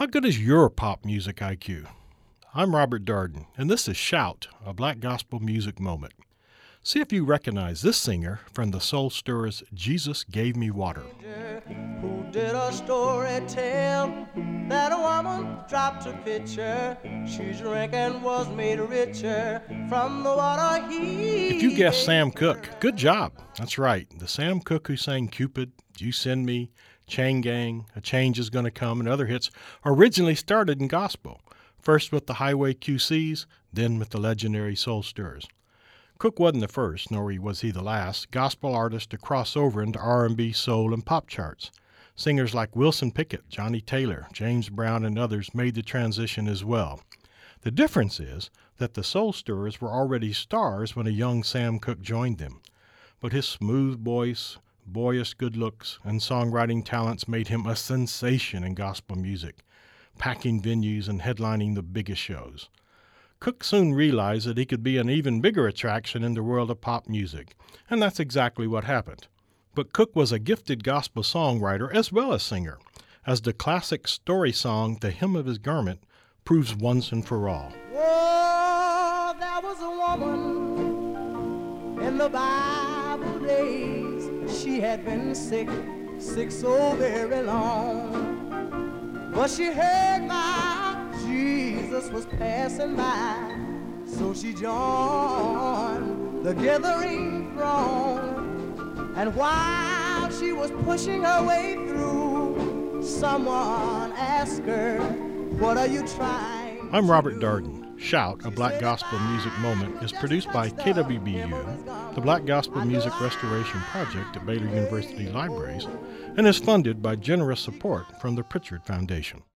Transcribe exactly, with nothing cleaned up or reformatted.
How good is your pop music I Q? I'm Robert Darden, and this is Shout, a black gospel music moment. See if you recognize this singer from the Soul Stirrers' Jesus Gave Me Water. Who did a story tell that a woman dropped a pitcher, she drank and was made richer from the water he If you guessed Sam Cooke, good job. That's right, the Sam Cooke who sang Cupid, You Send Me, Chain Gang, A Change Is Gonna Come, and other hits originally started in gospel, first with the Highway Q Cs, then with the legendary Soul Stirrers. Cooke wasn't the first, nor was he the last, gospel artist to cross over into R and B, soul, and pop charts. Singers like Wilson Pickett, Johnny Taylor, James Brown, and others made the transition as well. The difference is that the Soul Stirrers were already stars when a young Sam Cooke joined them. But his smooth voice, boyish good looks, and songwriting talents made him a sensation in gospel music, packing venues and headlining the biggest shows. Cooke soon realized that he could be an even bigger attraction in the world of pop music, and that's exactly what happened. But Cooke was a gifted gospel songwriter as well as singer, as the classic story song, The Hem of His Garment, proves once and for all. Oh, there was a woman in the Bible days. She had been sick, sick so very long. But she heard my Jesus was passing by, so she joined the gathering throng. And while she was pushing her way through, someone asked her, "What are you trying?" I'm Robert Darden. Shout, a Black Gospel Music Moment, is produced by K W B U, the Black Gospel Music Restoration Project at Baylor University Libraries, and is funded by generous support from the Pritchard Foundation.